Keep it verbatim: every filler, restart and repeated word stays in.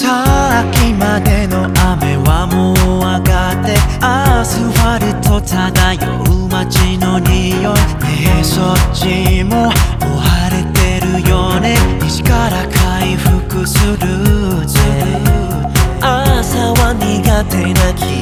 さっきまでの雨はもう上がって、アスファルト漂う街の匂い。ねえそっちももう晴れてるよね。西から回復するぜ。朝は苦手な気